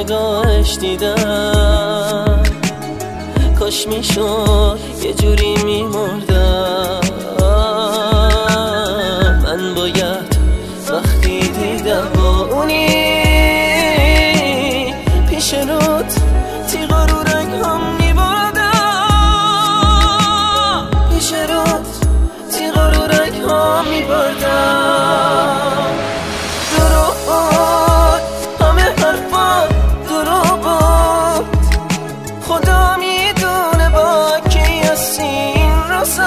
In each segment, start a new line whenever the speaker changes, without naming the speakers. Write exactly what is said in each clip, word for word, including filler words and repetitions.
نگاهش دیدم، کاش میشد یه جوری میمردم. من باید وقتی دیدم با اونی پیش رود تیغا رو رنگ هم میبردم، پیش رود تیغا رو رنگ هم میبردم. دروغ بود همه حرفا، دروغ بود خدا میدونه با کی هستی این روزا.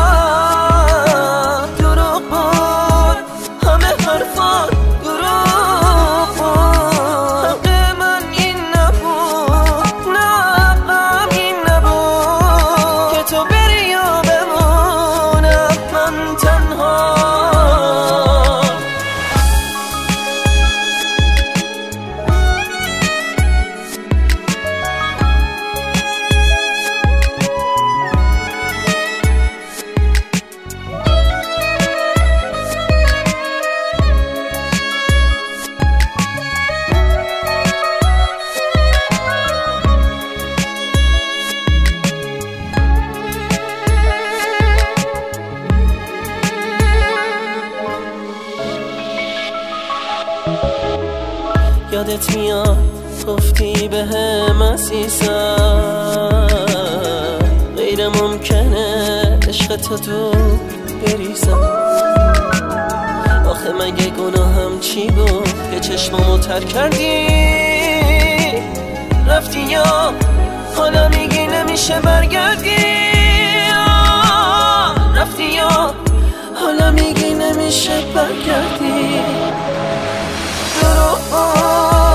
دروغ بود همه حرفا، دروغ بود حق من این نبود، نه حقم این نبود که تو بری و بمونم من تنها. یادت میاد گفتی به هم عزیزم غیر ممکنه عشق تو دور بریزم. آخه مگه گناهم چی بود که چشمامو تر کردی؟ رفتی یا حالا میگی نمیشه برگردی؟ رفتی یا حالا میگی نمیشه برگردی؟ دروغ